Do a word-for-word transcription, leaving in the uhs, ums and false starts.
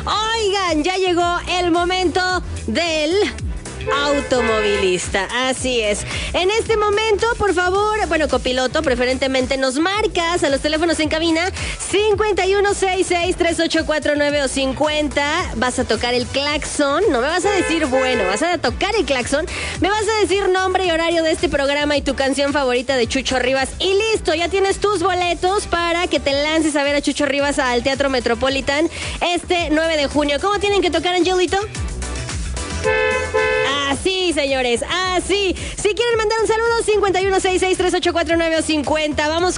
Oigan, ya llegó el momento del automovilista, así es. En este momento, por favor, bueno, copiloto, preferentemente nos marcas a los teléfonos en cabina cincuenta y uno sesenta y seis, treinta y ocho cuarenta y nueve o cincuenta. Vas a tocar el claxon, no me vas a decir bueno, vas a tocar el claxon, me vas a decir nombre y horario de este programa y tu canción favorita de Chucho Rivas y listo, ya tienes tus boletos para que te lances a ver a Chucho Rivas al Teatro Metropolitan este nueve de junio. ¿Cómo tienen que tocar, Angelito? Así, señores, así. Si quieren mandar un saludo, cincuenta y uno sesenta y seis, treinta y ocho cuarenta y nueve o cincuenta. Vamos